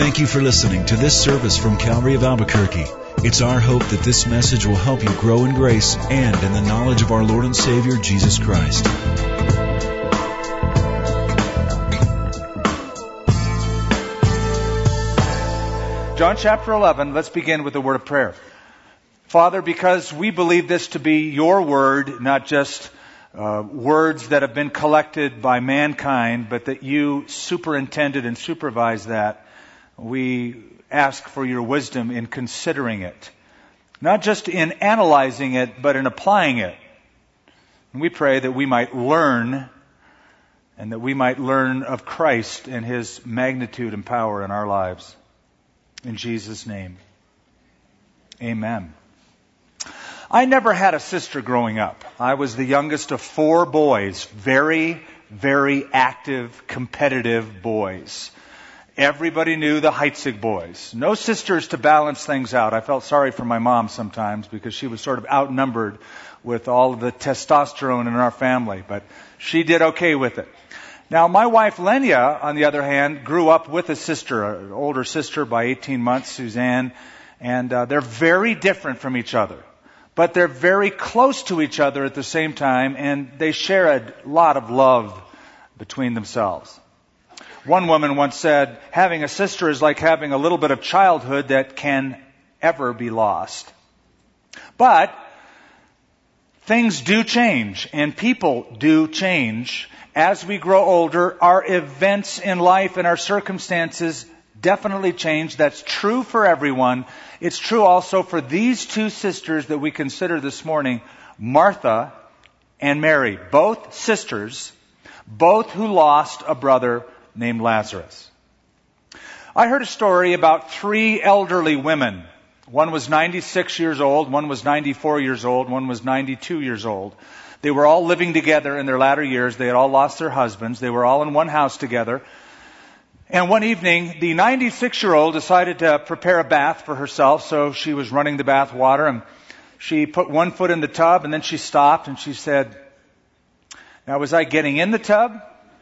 Thank you for listening to this service from Calvary of Albuquerque. It's our hope that this message will help you grow in grace and in the knowledge of our Lord and Savior, Jesus Christ. John chapter 11, let's begin with a word of prayer. Father, because we believe this to be your word, not just words that have been collected by mankind, but that you superintended and supervised that, we ask for your wisdom in considering it. Not just in analyzing it, but in applying it. And we pray that we might learn, and that we might learn of Christ and His magnitude and power in our lives. In Jesus' name, amen. I never had a sister growing up. I was the youngest of 4 boys, very, very active, competitive boys. Everybody knew the Heitzig boys. No sisters to balance things out. I felt sorry for my mom sometimes because she was sort of outnumbered with all of the testosterone in our family, but she did okay with it. Now, my wife, Lenya, on the other hand, grew up with a sister, an older sister by 18 months, Suzanne, and they're very different from each other. But they're very close to each other at the same time, and they share a lot of love between themselves. One woman once said, having a sister is like having a little bit of childhood that can ever be lost. But things do change, and people do change. As we grow older, our events in life and our circumstances definitely change. That's true for everyone. It's true also for these 2 sisters that we consider this morning, Martha and Mary. Both sisters, both who lost a brother named Lazarus. I heard a story about 3 elderly women. One was 96 years old, one was 94 years old, one was 92 years old. They were all living together in their latter years. They had all lost their husbands. They were all in one house together. And one evening, the 96-year-old decided to prepare a bath for herself, so she was running the bath water, and she put one foot in the tub, and then she stopped, and she said, "Now, was I getting in the tub?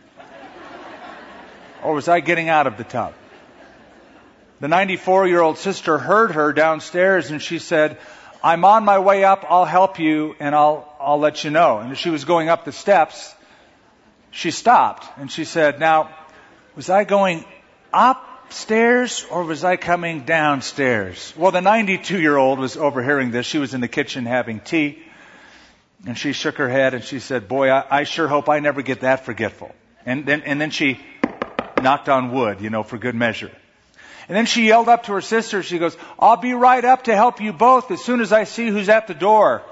Or was I getting out of the tub?" The 94-year-old sister heard her downstairs, and she said, "I'm on my way up, I'll help you, and I'll let you know." And as she was going up the steps, she stopped, and she said, "Now, was I going upstairs or was I coming downstairs?" Well, the 92-year-old was overhearing this. She was in the kitchen having tea, and she shook her head, and she said, "Boy, I sure hope I never get that forgetful." And then she knocked on wood, for good measure. And then she yelled up to her sister. She goes, "I'll be right up to help you both as soon as I see who's at the door."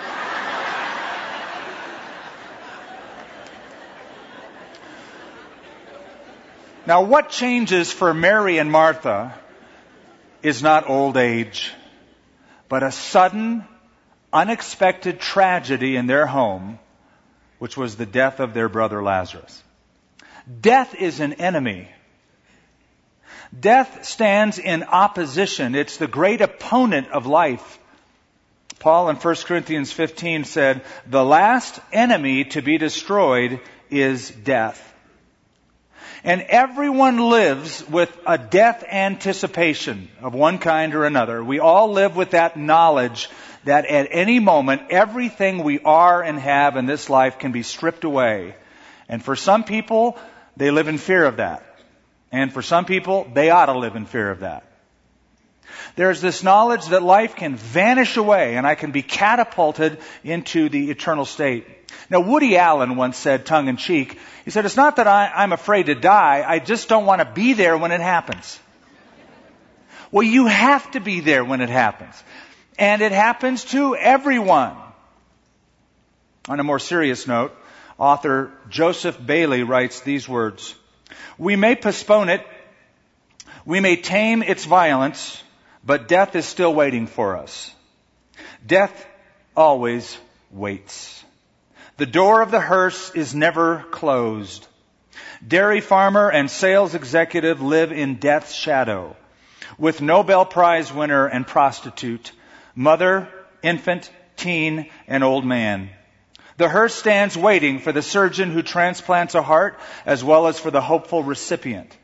Now, what changes for Mary and Martha is not old age, but a sudden, unexpected tragedy in their home, which was the death of their brother Lazarus. Death is an enemy. Death stands in opposition. It's the great opponent of life. Paul in 1 Corinthians 15 said, "The last enemy to be destroyed is death." And everyone lives with a death anticipation of one kind or another. We all live with that knowledge that at any moment, everything we are and have in this life can be stripped away. And for some people, they live in fear of that. And for some people, they ought to live in fear of that. There's this knowledge that life can vanish away and I can be catapulted into the eternal state. Now, Woody Allen once said, tongue-in-cheek, he said, "It's not that I'm afraid to die, I just don't want to be there when it happens." Well, you have to be there when it happens. And it happens to everyone. On a more serious note, author Joseph Bailey writes these words, "We may postpone it, we may tame its violence, but death is still waiting for us. Death always waits. The door of the hearse is never closed. Dairy farmer and sales executive live in death's shadow, with Nobel Prize winner and prostitute, mother, infant, teen, and old man. The hearse stands waiting for the surgeon who transplants a heart as well as for the hopeful recipient.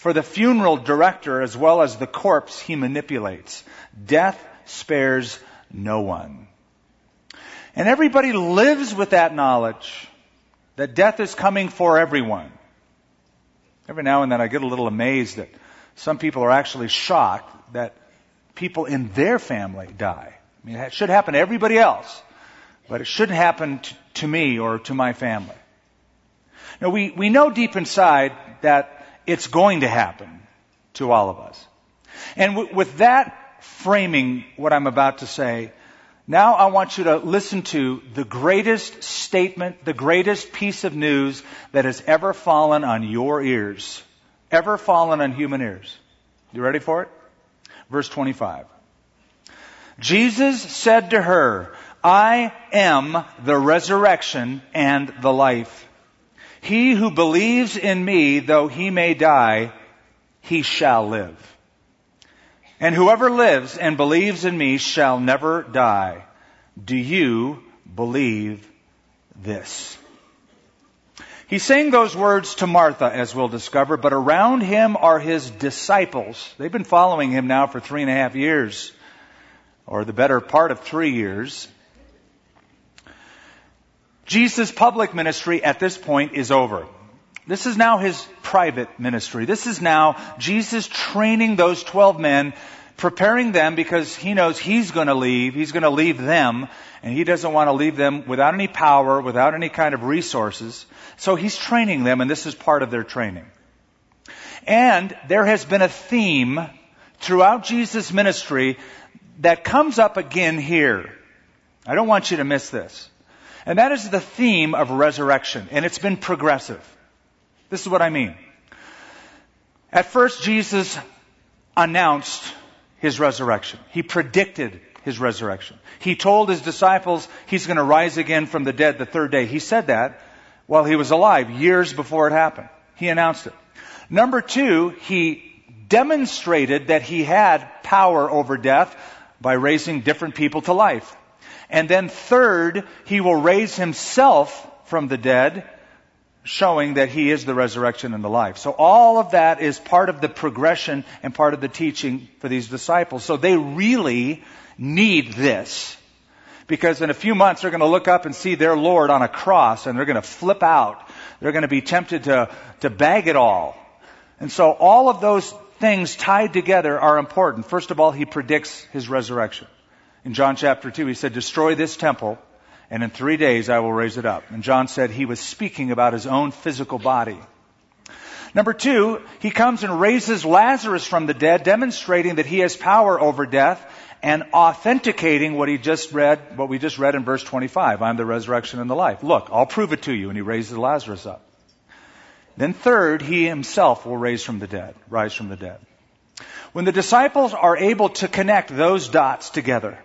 For the funeral director as well as the corpse he manipulates. Death spares no one. And everybody lives with that knowledge that death is coming for everyone. Every now and then I get a little amazed that some people are actually shocked that people in their family die. I mean, it should happen to everybody else, but it shouldn't happen to me or to my family. Now, we know deep inside that it's going to happen to all of us. And with that framing what I'm about to say, now I want you to listen to the greatest statement, the greatest piece of news that has ever fallen on your ears. Ever fallen on human ears. You ready for it? Verse 25. Jesus said to her, I am the resurrection and the life. He who believes in me, though he may die, he shall live. And whoever lives and believes in me shall never die. Do you believe this? He's saying those words to Martha, as we'll discover, but around him are his disciples. They've been following him now for 3.5 years, or the better part of 3 years. Jesus' public ministry at this point is over. This is now his private ministry. This is now Jesus training those 12 men, preparing them because he knows he's going to leave. He's going to leave them, and he doesn't want to leave them without any power, without any kind of resources. So he's training them, and this is part of their training. And there has been a theme throughout Jesus' ministry that comes up again here. I don't want you to miss this. And that is the theme of resurrection, and it's been progressive. This is what I mean. At first, Jesus announced his resurrection. He predicted his resurrection. He told his disciples he's going to rise again from the dead the third day. He said that while he was alive, years before it happened. He announced it. Number 2, he demonstrated that he had power over death by raising different people to life. And then third, he will raise himself from the dead, showing that he is the resurrection and the life. So all of that is part of the progression and part of the teaching for these disciples. So they really need this. Because in a few months they're going to look up and see their Lord on a cross and they're going to flip out. They're going to be tempted to bag it all. And so all of those things tied together are important. First of all, he predicts his resurrection. In John chapter 2, he said, destroy this temple, and in 3 days I will raise it up. And John said he was speaking about his own physical body. Number 2, he comes and raises Lazarus from the dead, demonstrating that he has power over death and authenticating what we just read in verse 25. I'm the resurrection and the life. Look, I'll prove it to you. And he raises Lazarus up. Then third, he himself will rise from the dead. When the disciples are able to connect those dots together,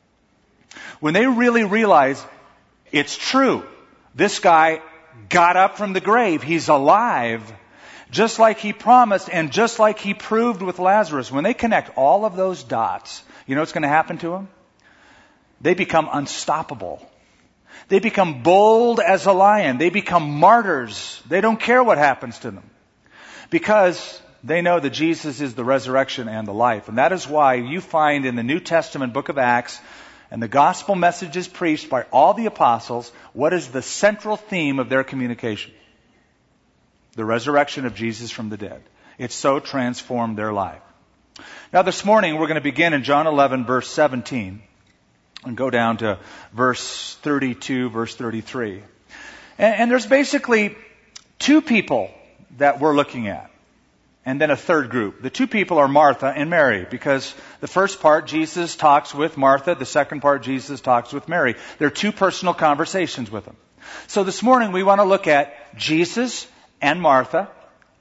when they really realize it's true, this guy got up from the grave, he's alive, just like he promised and just like he proved with Lazarus. When they connect all of those dots, you know what's going to happen to them? They become unstoppable. They become bold as a lion. They become martyrs. They don't care what happens to them, because they know that Jesus is the resurrection and the life. And that is why you find in the New Testament book of Acts, and the gospel messages preached by all the apostles, what is the central theme of their communication? The resurrection of Jesus from the dead. It so transformed their life. Now this morning we're going to begin in John 11 verse 17 and go down to verse 32, verse 33. And there's basically 2 people that we're looking at. And then a third group. The 2 people are Martha and Mary, because the first part Jesus talks with Martha, the second part Jesus talks with Mary. There are 2 personal conversations with them. So this morning we want to look at Jesus and Martha,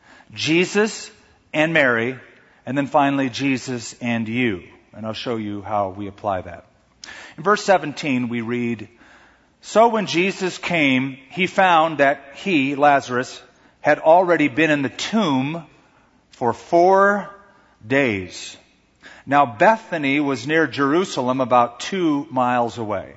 Jesus and Mary, and then finally Jesus and you. And I'll show you how we apply that. In verse 17 we read, so when Jesus came, he found that he, Lazarus, had already been in the tomb for 4 days. Now Bethany was near Jerusalem, about 2 miles away.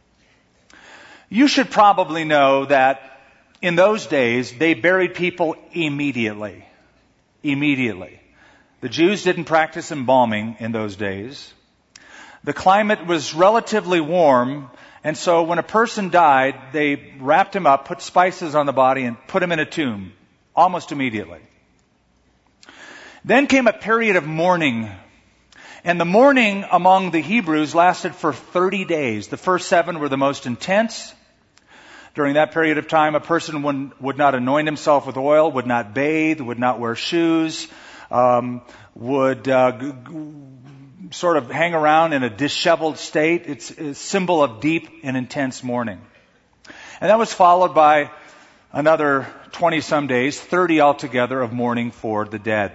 You should probably know that in those days they buried people immediately. immediately. The Jews didn't practice embalming in those days. The climate was relatively warm, and so when a person died, they wrapped him up, put spices on the body, and put him in a tomb almost immediately. Then came a period of mourning. And the mourning among the Hebrews lasted for 30 days. The first 7 were the most intense. During that period of time, a person would not anoint himself with oil, would not bathe, would not wear shoes, would sort of hang around in a disheveled state. It's a symbol of deep and intense mourning. And that was followed by another 20-some days, 30 altogether, of mourning for the dead.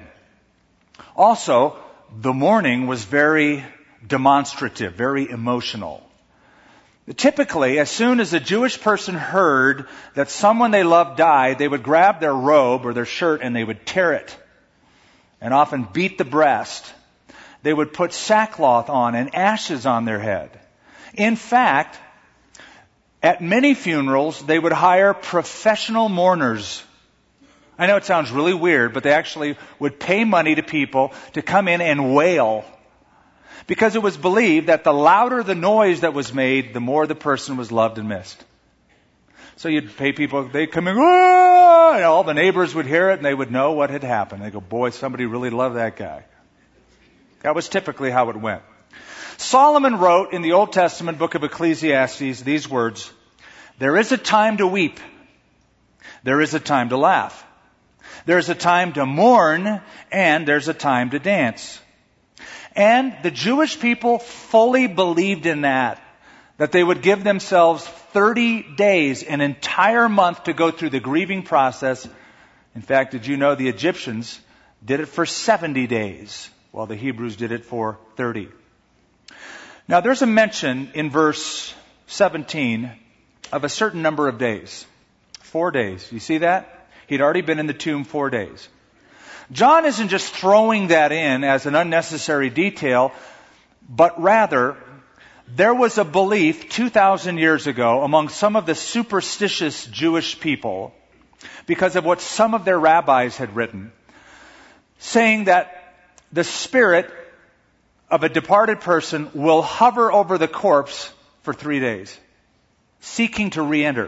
Also, the mourning was very demonstrative, very emotional. Typically, as soon as a Jewish person heard that someone they loved died, they would grab their robe or their shirt and they would tear it and often beat the breast. They would put sackcloth on and ashes on their head. In fact, at many funerals, they would hire professional mourners. I know it sounds really weird, but they actually would pay money to people to come in and wail. Because it was believed that the louder the noise that was made, the more the person was loved and missed. So you'd pay people, they'd come in, "Ah!" and all the neighbors would hear it and they would know what had happened. They'd go, "Boy, somebody really loved that guy." That was typically how it went. Solomon wrote in the Old Testament book of Ecclesiastes these words, "There is a time to weep. There is a time to laugh. There's a time to mourn, and there's a time to dance." And the Jewish people fully believed in that they would give themselves 30 days, an entire month, to go through the grieving process. In fact, did you know the Egyptians did it for 70 days, while the Hebrews did it for 30? Now, there's a mention in verse 17 of a certain number of days. 4 days. You see that? He'd already been in the tomb 4 days. John isn't just throwing that in as an unnecessary detail, but rather, there was a belief 2,000 years ago among some of the superstitious Jewish people, because of what some of their rabbis had written, saying that the spirit of a departed person will hover over the corpse for 3 days, seeking to re-enter.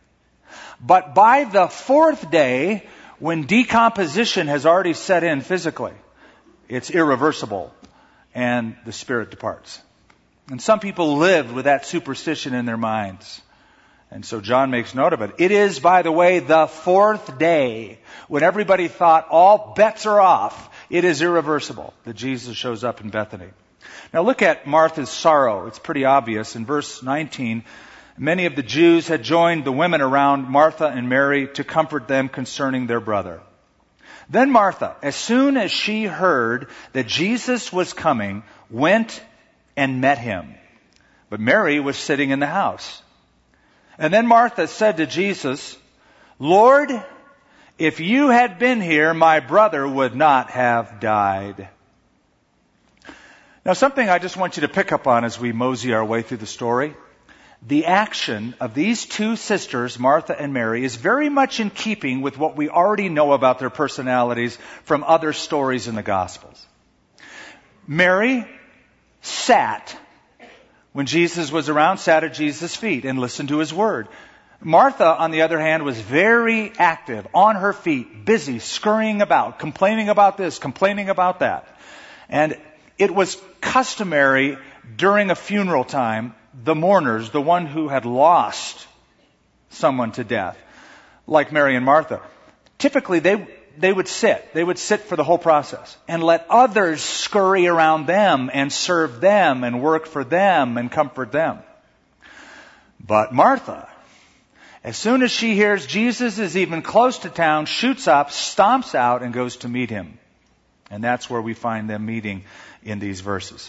But by the 4th day, when decomposition has already set in physically, it's irreversible and the spirit departs. And some people lived with that superstition in their minds. And so John makes note of it. It is, by the way, the 4th day, when everybody thought all bets are off. It is irreversible that Jesus shows up in Bethany. Now look at Martha's sorrow. It's pretty obvious. In verse 19, many of the Jews had joined the women around Martha and Mary to comfort them concerning their brother. Then Martha, as soon as she heard that Jesus was coming, went and met him. But Mary was sitting in the house. And then Martha said to Jesus, "Lord, if you had been here, my brother would not have died." Now, something I just want you to pick up on as we mosey our way through the story. The action of these two sisters, Martha and Mary, is very much in keeping with what we already know about their personalities from other stories in the Gospels. Mary sat when Jesus was around, sat at Jesus' feet and listened to his word. Martha, on the other hand, was very active, on her feet, busy, scurrying about, complaining about this, complaining about that. And it was customary during a funeral time, the mourners, the one who had lost someone to death, like Mary and Martha, typically they would sit. They would sit for the whole process and let others scurry around them and serve them and work for them and comfort them. But Martha, as soon as she hears Jesus is even close to town, shoots up, stomps out, and goes to meet him. And that's where we find them meeting in these verses.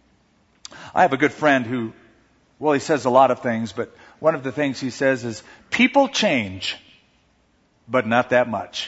I have a good friend who, well, he says a lot of things, but one of the things he says is, people change, but not that much.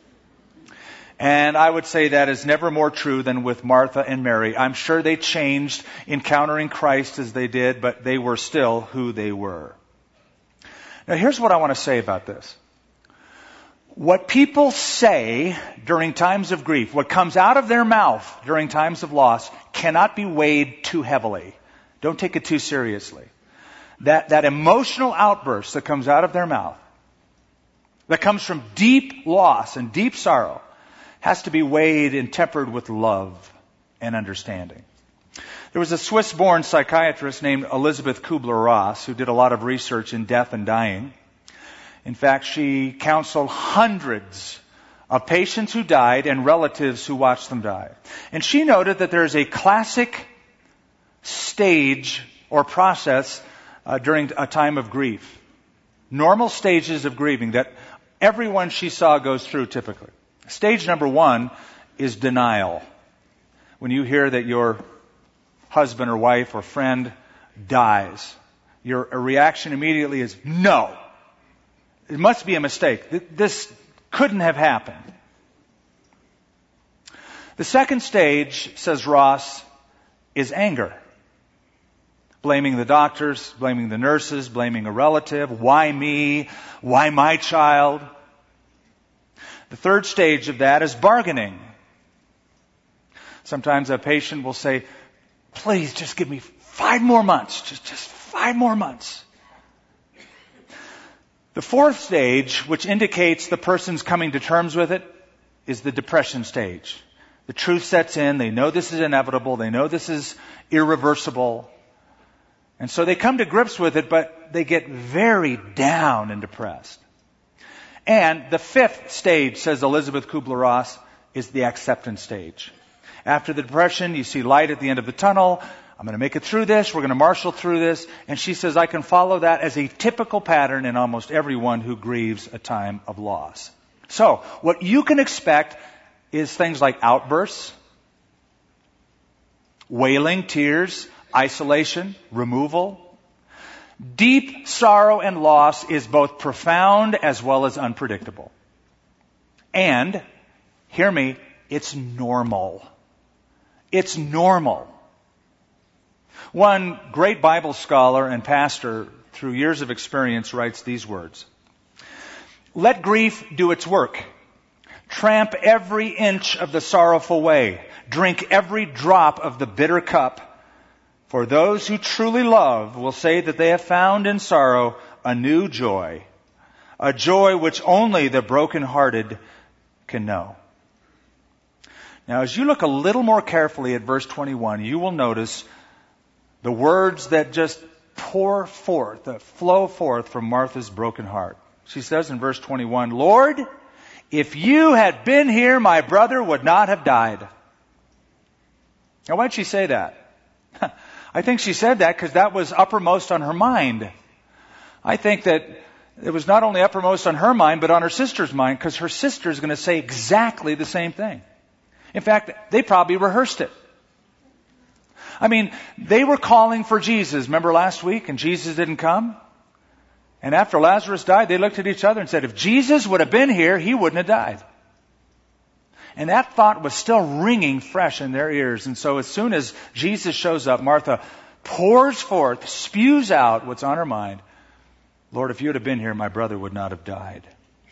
And I would say that is never more true than with Martha and Mary. I'm sure they changed encountering Christ as they did, but they were still who they were. Now, here's what I want to say about this. What people say during times of grief, what comes out of their mouth during times of loss, cannot be weighed too heavily. Don't take it too seriously. That emotional outburst that comes out of their mouth, that comes from deep loss and deep sorrow, has to be weighed and tempered with love and understanding. There was a Swiss-born psychiatrist named Elisabeth Kubler-Ross who did a lot of research in death and dying. In fact, she counseled hundreds of patients who died and relatives who watched them die. And she noted that there is a classic stage or process during a time of grief. Normal stages of grieving that everyone she saw goes through typically. Stage number 1 is denial. When you hear that your husband or wife or friend dies, your reaction immediately is, no. It must be a mistake. This couldn't have happened. The second stage, says Ross, is anger. Blaming the doctors, blaming the nurses, blaming a relative. Why me? Why my child? The third stage of that is bargaining. Sometimes a patient will say, please just give me 5 more months. Just 5 more months. The fourth stage, which indicates the person's coming to terms with it, is the depression stage. The truth sets in. They know this is inevitable. They know this is irreversible. And so they come to grips with it, but they get very down and depressed. And the fifth stage, says Elisabeth Kubler-Ross, is the acceptance stage. After the depression, you see light at the end of the tunnel. I'm going to make it through this. We're going to marshal through this. And she says, I can follow that as a typical pattern in almost everyone who grieves a time of loss. So, what you can expect is things like outbursts, wailing, tears, isolation, removal. Deep sorrow and loss is both profound as well as unpredictable. And, hear me, it's normal. It's normal. One great Bible scholar and pastor, through years of experience, writes these words. Let grief do its work. Tramp every inch of the sorrowful way. Drink every drop of the bitter cup. For those who truly love will say that they have found in sorrow a new joy. A joy which only the brokenhearted can know. Now, as you look a little more carefully at verse 21, you will notice the words that just pour forth, that flow forth from Martha's broken heart. She says in verse 21, Lord, if you had been here, my brother would not have died. Now, why did she say that? I think she said that because that was uppermost on her mind. I think that it was not only uppermost on her mind, but on her sister's mind, because her sister is going to say exactly the same thing. In fact, they probably rehearsed it. I mean, they were calling for Jesus. Remember last week? And Jesus didn't come? And after Lazarus died, they looked at each other and said, if Jesus would have been here, he wouldn't have died. And that thought was still ringing fresh in their ears. And so as soon as Jesus shows up, Martha pours forth, spews out what's on her mind. Lord, if you would have been here, my brother would not have died.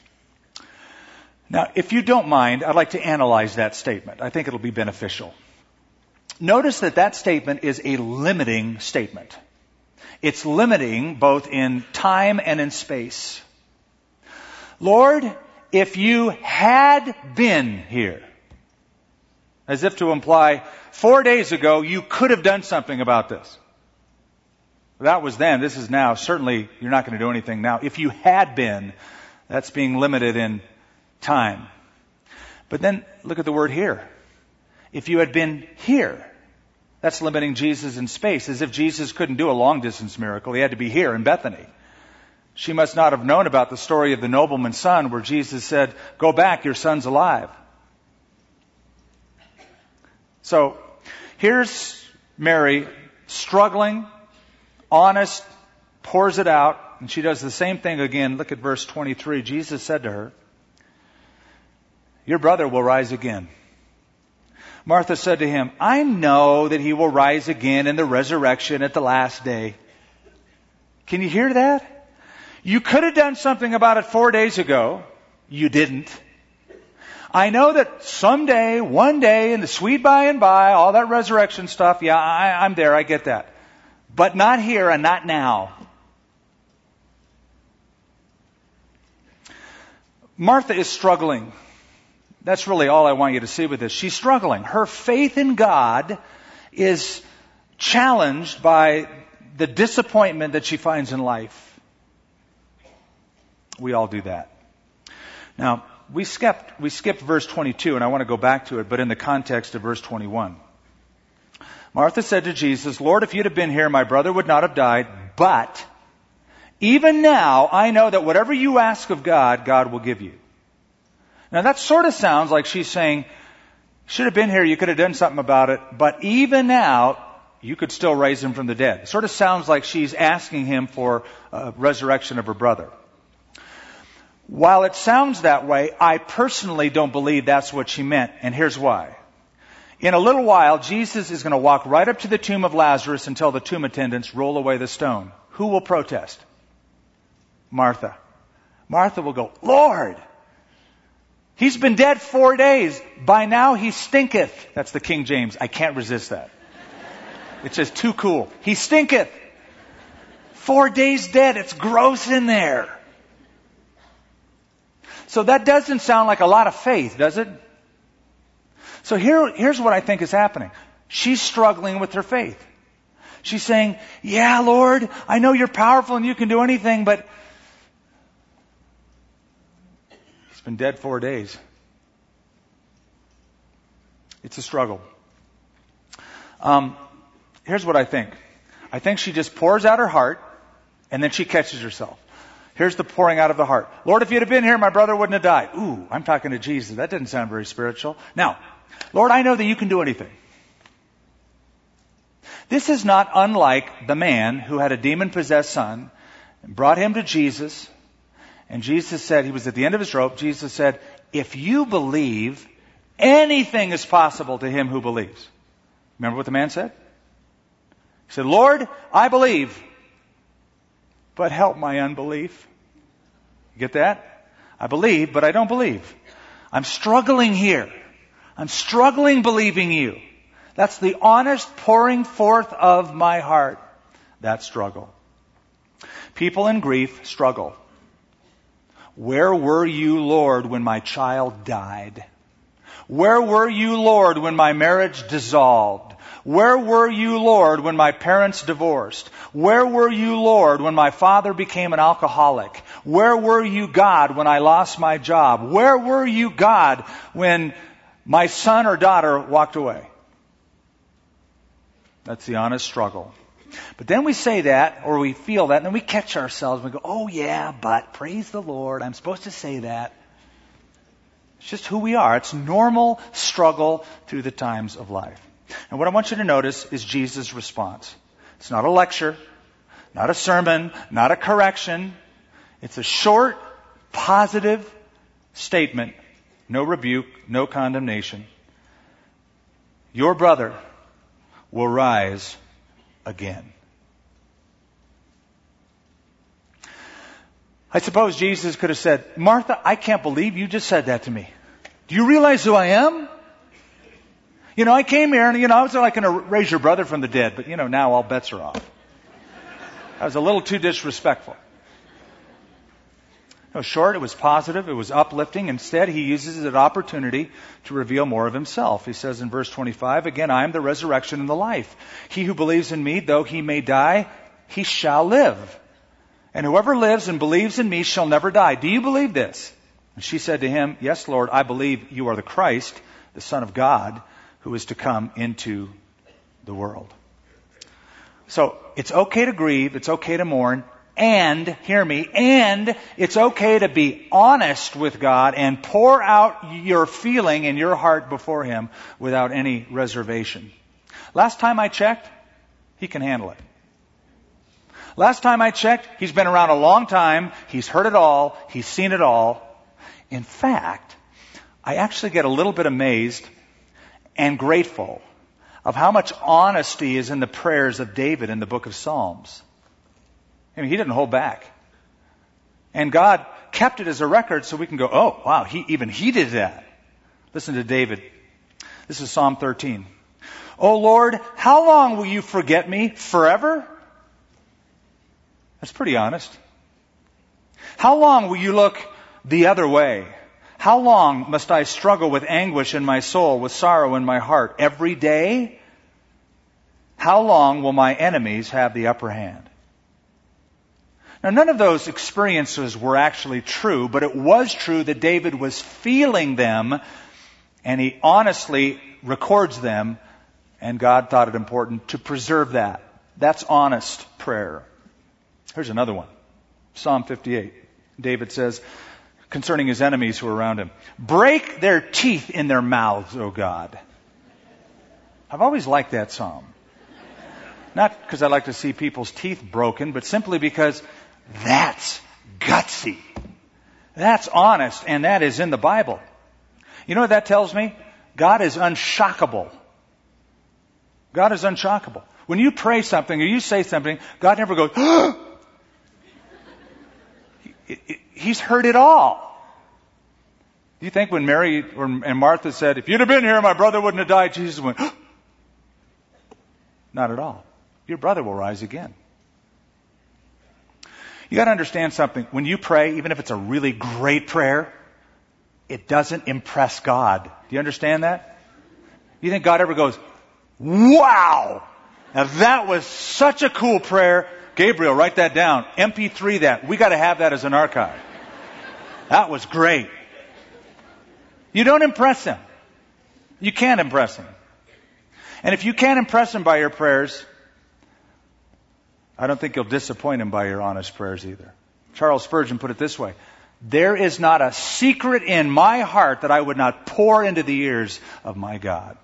Now, if you don't mind, I'd like to analyze that statement. I think it'll be beneficial. Notice that statement is a limiting statement. It's limiting both in time and in space. Lord, if you had been here, as if to imply 4 days ago you could have done something about this. That was then, this is now. Certainly you're not going to do anything now. If you had been, that's being limited in time. But then look at the word here. If you had been here, that's limiting Jesus in space, as if Jesus couldn't do a long distance miracle. He had to be here in Bethany. She must not have known about the story of the nobleman's son where Jesus said, go back, your son's alive. So here's Mary struggling, honest, pours it out, and she does the same thing again. Look at verse 23. Jesus said to her, your brother will rise again. Martha said to him, I know that he will rise again in the resurrection at the last day. Can you hear that? You could have done something about it 4 days ago. You didn't. I know that someday, one day, in the sweet by and by, all that resurrection stuff, yeah, I'm there, I get that. But not here and not now. Martha is struggling. That's really all I want you to see with this. She's struggling. Her faith in God is challenged by the disappointment that she finds in life. We all do that. Now, we skipped verse 22, and I want to go back to it, but in the context of verse 21. Martha said to Jesus, Lord, if you'd have been here, my brother would not have died, but even now I know that whatever you ask of God, God will give you. Now that sort of sounds like she's saying, should have been here, you could have done something about it, but even now, you could still raise him from the dead. It sort of sounds like she's asking him for a resurrection of her brother. While it sounds that way, I personally don't believe that's what she meant, and here's why. In a little while, Jesus is going to walk right up to the tomb of Lazarus and tell the tomb attendants, roll away the stone. Who will protest? Martha. Martha will go, Lord, he's been dead 4 days. By now he stinketh. That's the King James. I can't resist that. It's just too cool. He stinketh. 4 days dead. It's gross in there. So that doesn't sound like a lot of faith, does it? So here's what I think is happening. She's struggling with her faith. She's saying, yeah, Lord, I know you're powerful and you can do anything, but he's been dead 4 days. It's a struggle. Here's what I think. I think she just pours out her heart and then she catches herself. Here's the pouring out of the heart. Lord, if you'd have been here, my brother wouldn't have died. Ooh, I'm talking to Jesus. That doesn't sound very spiritual. Now, Lord, I know that you can do anything. This is not unlike the man who had a demon-possessed son and brought him to Jesus. And Jesus said, he was at the end of his rope. Jesus said, if you believe, anything is possible to him who believes. Remember what the man said? He said, Lord, I believe, but help my unbelief. You get that? I believe, but I don't believe. I'm struggling here. I'm struggling believing you. That's the honest pouring forth of my heart. That struggle. People in grief struggle. Where were you, Lord, when my child died? Where were you, Lord, when my marriage dissolved? Where were you, Lord, when my parents divorced? Where were you, Lord, when my father became an alcoholic? Where were you, God, when I lost my job? Where were you, God, when my son or daughter walked away? That's the honest struggle. But then we say that, or we feel that, and then we catch ourselves and we go, oh yeah, but praise the Lord, I'm supposed to say that. It's just who we are. It's normal struggle through the times of life. And what I want you to notice is Jesus' response. It's not a lecture, not a sermon, not a correction. It's a short, positive statement. No rebuke, no condemnation. Your brother will rise again. I suppose Jesus could have said, Martha, I can't believe you just said that to me. Do you realize who I am? You know, I came here and, I was like going to raise your brother from the dead, but, now all bets are off. I was a little too disrespectful. It was short, it was positive, it was uplifting. Instead, he uses it as an opportunity to reveal more of himself. He says in verse 25, again, I am the resurrection and the life. He who believes in me, though he may die, he shall live. And whoever lives and believes in me shall never die. Do you believe this? And she said to him, yes, Lord, I believe you are the Christ, the Son of God, who is to come into the world. So it's okay to grieve, it's okay to mourn, and, hear me, and it's okay to be honest with God and pour out your feeling in your heart before Him without any reservation. Last time I checked, He can handle it. Last time I checked, He's been around a long time, He's heard it all, He's seen it all. In fact, I actually get a little bit amazed and grateful of how much honesty is in the prayers of David in the book of Psalms. I mean, he didn't hold back. And God kept it as a record so we can go, oh, wow, even he did that. Listen to David. This is Psalm 13. "O Lord, how long will you forget me? Forever?" That's pretty honest. "How long will you look the other way? How long must I struggle with anguish in my soul, with sorrow in my heart? Every day? How long will my enemies have the upper hand?" Now, none of those experiences were actually true, but it was true that David was feeling them, and he honestly records them, and God thought it important to preserve that. That's honest prayer. Here's another one. Psalm 58. David says, concerning his enemies who are around him, "Break their teeth in their mouths, O God." I've always liked that psalm. Not because I like to see people's teeth broken, but simply because that's gutsy. That's honest, and that is in the Bible. You know what that tells me? God is unshockable. God is unshockable. When you pray something or you say something, God never goes, "Huh!" He's heard it all. Do you think when Mary and Martha said, "If you'd have been here, my brother wouldn't have died," Jesus went, "Huh!" Not at all. Your brother will rise again. You got to understand something. When you pray, even if it's a really great prayer, it doesn't impress God. Do you understand that? You think God ever goes, "Wow! Now that was such a cool prayer. Gabriel, write that down. MP3 that. We got to have that as an archive. That was great." You don't impress Him. You can't impress Him. And if you can't impress Him by your prayers, I don't think you'll disappoint Him by your honest prayers either. Charles Spurgeon put it this way: "There is not a secret in my heart that I would not pour into the ears of my God."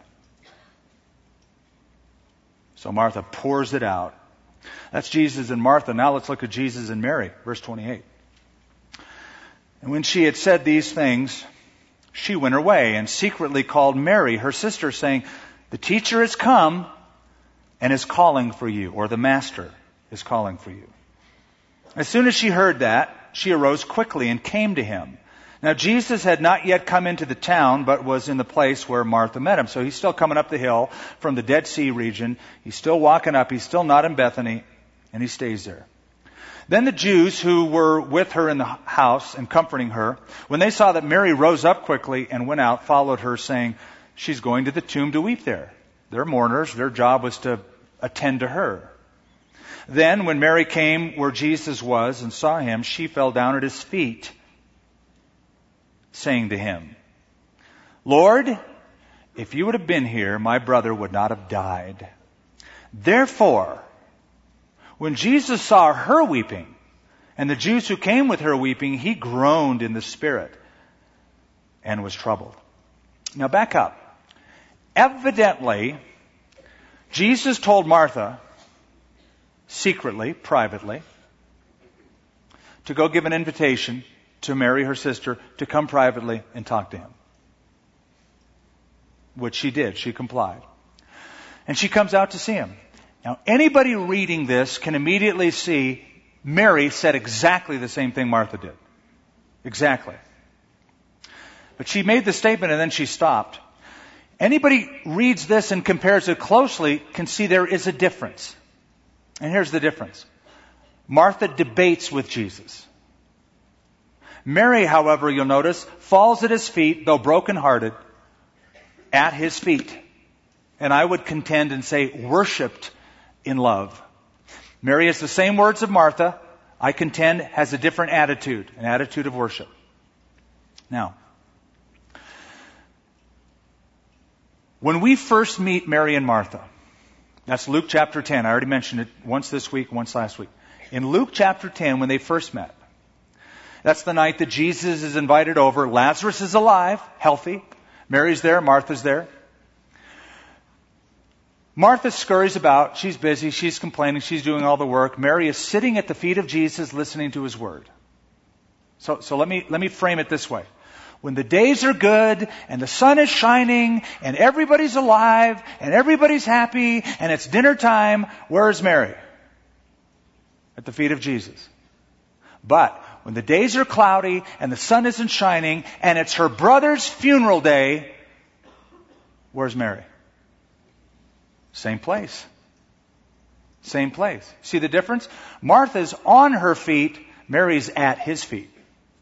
So Martha pours it out. That's Jesus and Martha. Now let's look at Jesus and Mary. Verse 28. "And when she had said these things, she went her way and secretly called Mary, her sister, saying, 'The teacher has come and is calling for you,'" or the master is calling for you. As soon as she heard that, she arose quickly and came to him. Now Jesus had not yet come into the town, but was in the place where Martha met him. So he's still coming up the hill from the Dead Sea region. He's still walking up. He's still not in Bethany, and he stays there. Then the Jews who were with her in the house and comforting her, when they saw that Mary rose up quickly and went out, followed her, saying, "She's going to the tomb to weep there." They're mourners. Their job was to attend to her. Then when Mary came where Jesus was and saw him, she fell down at his feet, saying to him, "Lord, if you would have been here, my brother would not have died." Therefore, when Jesus saw her weeping, and the Jews who came with her weeping, he groaned in the spirit and was troubled. Now back up. Evidently, Jesus told Martha, secretly, privately, to go give an invitation to Mary, her sister, to come privately and talk to him. Which she did. She complied. And she comes out to see him. Now, anybody reading this can immediately see Mary said exactly the same thing Martha did. Exactly. But she made the statement and then she stopped. Anybody reads this and compares it closely can see there is a difference. And here's the difference. Martha debates with Jesus. Mary, however, you'll notice, falls at his feet, though brokenhearted, at his feet. And I would contend and say worshipped in love. Mary has the same words of Martha. I contend has a different attitude, an attitude of worship. Now, when we first meet Mary and Martha, that's Luke chapter 10. I already mentioned it once this week, once last week. In Luke chapter 10, when they first met, that's the night that Jesus is invited over. Lazarus is alive, healthy. Mary's there, Martha's there. Martha scurries about. She's busy. She's complaining. She's doing all the work. Mary is sitting at the feet of Jesus listening to his word. So let me frame it this way. When the days are good and the sun is shining and everybody's alive and everybody's happy and it's dinner time, where is Mary? At the feet of Jesus. But when the days are cloudy and the sun isn't shining and it's her brother's funeral day, where's Mary? Same place. Same place. See the difference? Martha's on her feet, Mary's at his feet.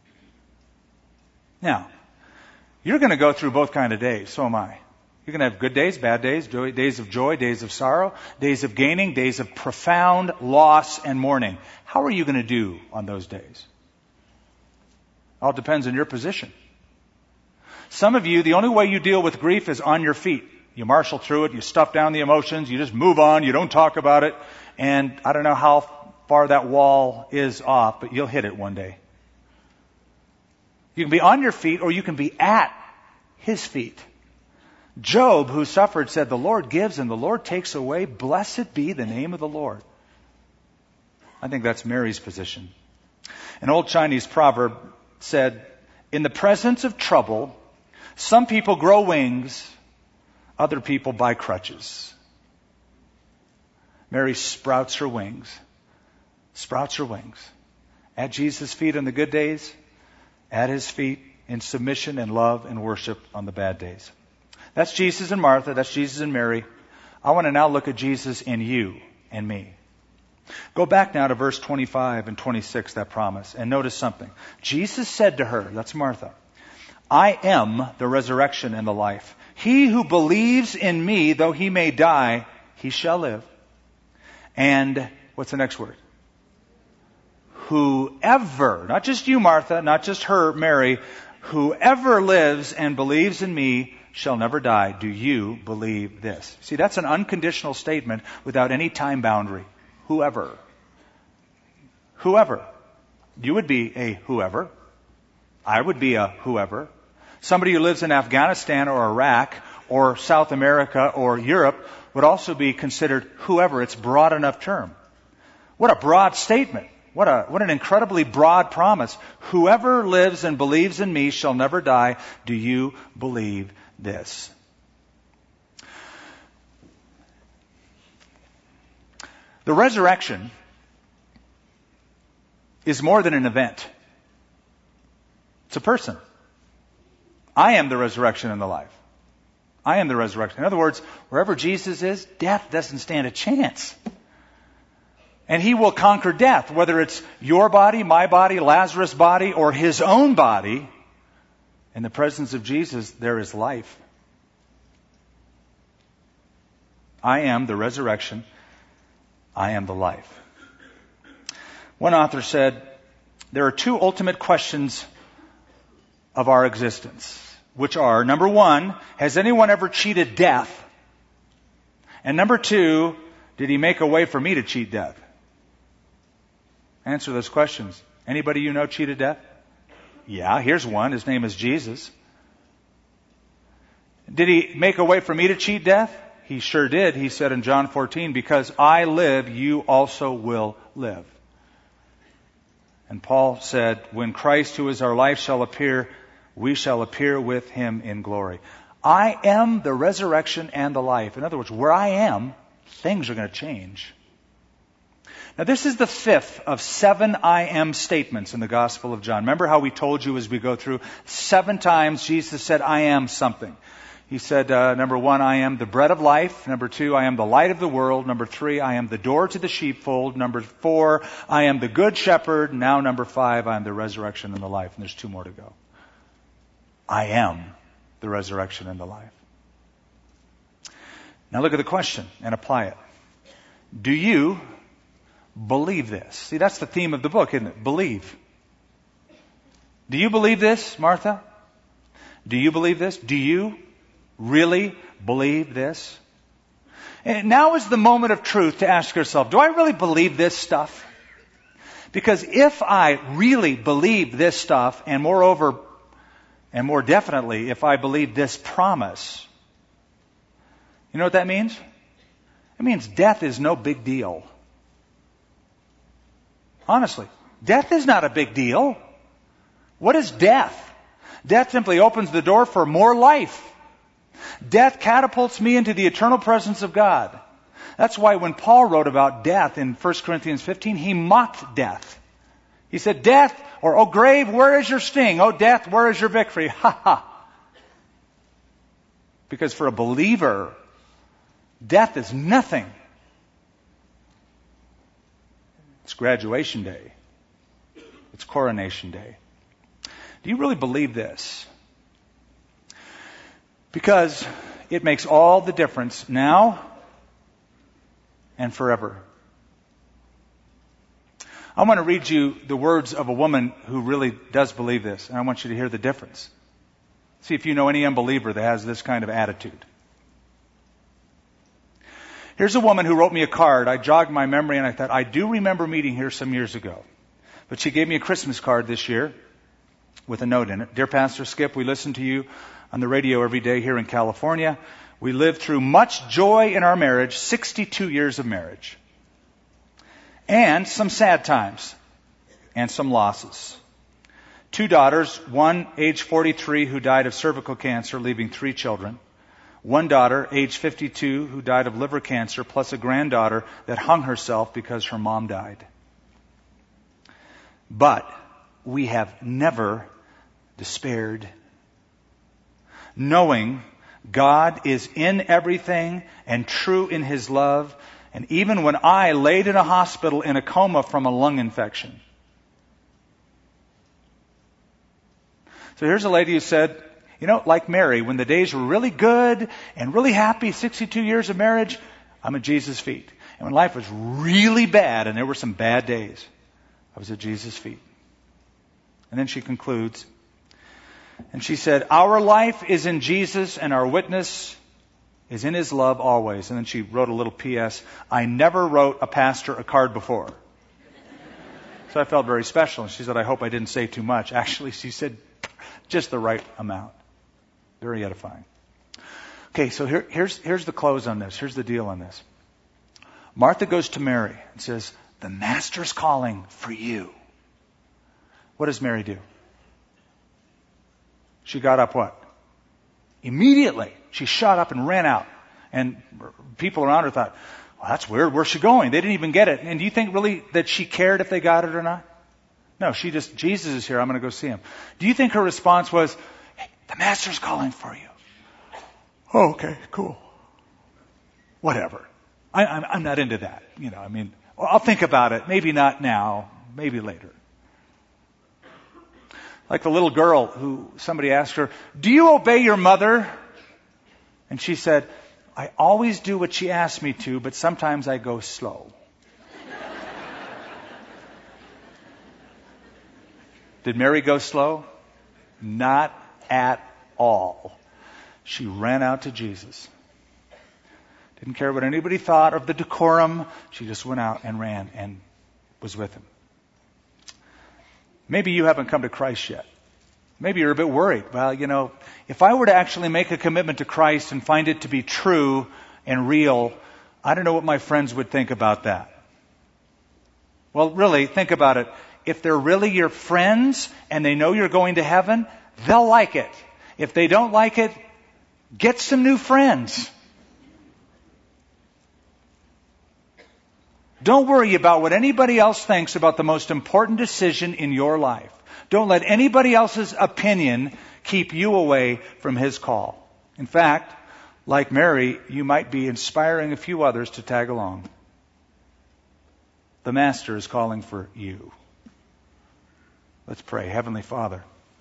Now, you're going to go through both kind of days, so am I. You're going to have good days, bad days, days of joy, days of sorrow, days of gaining, days of profound loss and mourning. How are you going to do on those days? All depends on your position. Some of you, the only way you deal with grief is on your feet. You marshal through it, you stuff down the emotions, you just move on, you don't talk about it, and I don't know how far that wall is off, but you'll hit it one day. You can be on your feet or you can be at his feet. Job, who suffered, said, the Lord gives and the Lord takes away. Blessed be the name of the Lord. I think that's Mary's position. An old Chinese proverb said, in the presence of trouble, some people grow wings, other people buy crutches. Mary sprouts her wings. Sprouts her wings. At Jesus' feet on the good days, at his feet in submission and love and worship on the bad days. That's Jesus and Martha. That's Jesus and Mary. I want to now look at Jesus in you and me. Go back now to verse 25 and 26, that promise, and notice something. Jesus said to her, that's Martha, I am the resurrection and the life. He who believes in me, though he may die, he shall live. And what's the next word? Whoever, not just you, Martha, not just her, Mary, whoever lives and believes in me shall never die. Do you believe this? See, that's an unconditional statement without any time boundary. Whoever. Whoever. You would be a whoever. I would be a whoever. Somebody who lives in Afghanistan or Iraq or South America or Europe would also be considered whoever. It's a broad enough term. What a broad statement. What an incredibly broad promise. Whoever lives and believes in me shall never die. Do you believe this? The resurrection is more than an event. It's a person. I am the resurrection and the life. I am the resurrection. In other words, wherever Jesus is, death doesn't stand a chance. And he will conquer death, whether it's your body, my body, Lazarus' body, or his own body. In the presence of Jesus, there is life. I am the resurrection. I am the life. One author said, there are two ultimate questions of our existence, which are, number one, has anyone ever cheated death? And number two, did he make a way for me to cheat death? Answer those questions. Anybody you know cheated death? Yeah, here's one. His name is Jesus. Did he make a way for me to cheat death? He sure did. He said in John 14, because I live, you also will live. And Paul said, when Christ, who is our life, shall appear, we shall appear with him in glory. I am the resurrection and the life. In other words, where I am, things are going to change. Now, this is the fifth of 7 I am statements in the Gospel of John. Remember how we told you as we go through 7 times Jesus said, I am something. He said, number 1, I am the bread of life. Number 2, I am the light of the world. Number 3, I am the door to the sheepfold. Number 4, I am the good shepherd. Now, number 5, I am the resurrection and the life. And there's 2 more to go. I am the resurrection and the life. Now look at the question and apply it. Do you believe this? See, that's the theme of the book, isn't it? Believe. Do you believe this, Martha? Do you believe this? Do you really believe this? And now is the moment of truth to ask yourself, do I really believe this stuff? Because if I really believe this stuff, and moreover, and more definitely, if I believe this promise, you know what that means? It means death is no big deal. Honestly, death is not a big deal. What is death? Death simply opens the door for more life. Death catapults me into the eternal presence of God. That's why when Paul wrote about death in 1 Corinthians 15, he mocked death. He said, death, Or, oh grave, where is your sting? Oh death, where is your victory? Ha ha. Because for a believer, death is nothing. It's graduation day. It's coronation day. Do you really believe this? Because it makes all the difference now and forever. I want to read you the words of a woman who really does believe this, and I want you to hear the difference. See if you know any unbeliever that has this kind of attitude. Here's a woman who wrote me a card. I jogged my memory and I thought, I do remember meeting here some years ago. But she gave me a Christmas card this year with a note in it. Dear Pastor Skip, we listen to you on the radio every day here in California. We lived through much joy in our marriage, 62 years of marriage. And some sad times and some losses. 2 daughters, one age 43 who died of cervical cancer, leaving 3 children. 1 daughter, age 52, who died of liver cancer, plus a granddaughter that hung herself because her mom died. But we have never despaired, knowing God is in everything and true in His love. And even when I laid in a hospital in a coma from a lung infection. So here's a lady who said, you know, like Mary, when the days were really good and really happy, 62 years of marriage, I'm at Jesus' feet. And when life was really bad, and there were some bad days, I was at Jesus' feet. And then she concludes, and she said, our life is in Jesus and our witness is in His love always. And then she wrote a little P.S. I never wrote a pastor a card before. So I felt very special. And she said, I hope I didn't say too much. Actually, she said just the right amount. Very edifying. Okay, so here's the close on this. Here's the deal on this. Martha goes to Mary and says, the Master's calling for you. What does Mary do? She got up what? Immediately. She shot up and ran out. And people around her thought, well, that's weird. Where's she going? They didn't even get it. And do you think really that she cared if they got it or not? No, Jesus is here. I'm going to go see Him. Do you think her response was, hey, the Master's calling for you? Oh, okay, cool. Whatever. I'm not into that. You know, I mean, I'll think about it. Maybe not now. Maybe later. Like the little girl who somebody asked her, do you obey your mother? And she said, I always do what she asks me to, but sometimes I go slow. Did Mary go slow? Not at all. She ran out to Jesus. Didn't care what anybody thought of the decorum. She just went out and ran and was with Him. Maybe you haven't come to Christ yet. Maybe you're a bit worried. Well, you know, if I were to actually make a commitment to Christ and find it to be true and real, I don't know what my friends would think about that. Well, really, think about it. If they're really your friends and they know you're going to heaven, they'll like it. If they don't like it, get some new friends. Don't worry about what anybody else thinks about the most important decision in your life. Don't let anybody else's opinion keep you away from His call. In fact, like Mary, you might be inspiring a few others to tag along. The Master is calling for you. Let's pray. Heavenly Father,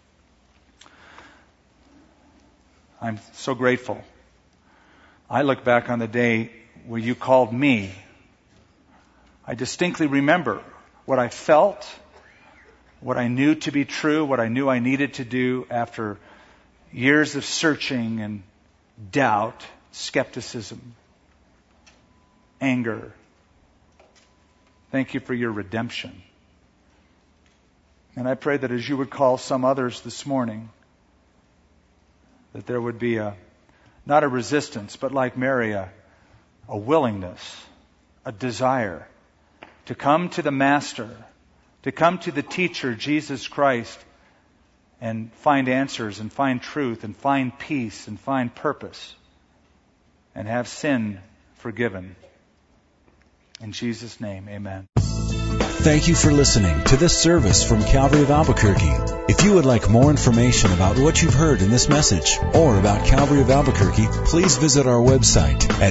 I'm so grateful. I look back on the day where you called me. I distinctly remember what I felt, what I knew to be true, what I knew I needed to do after years of searching and doubt, skepticism, anger. Thank you for your redemption. And I pray that as you would call some others this morning, that there would be not a resistance, but like Mary, a willingness, a desire to come to the Master, to come to the Teacher, Jesus Christ, and find answers and find truth and find peace and find purpose and have sin forgiven. In Jesus' name, amen. Thank you for listening to this service from Calvary of Albuquerque. If you would like more information about what you've heard in this message or about Calvary of Albuquerque, please visit our website at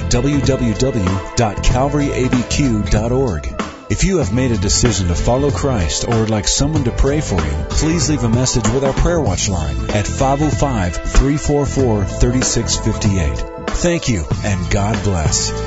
www.calvaryabq.org. If you have made a decision to follow Christ or would like someone to pray for you, please leave a message with our Prayer Watch line at 505-344-3658. Thank you, and God bless.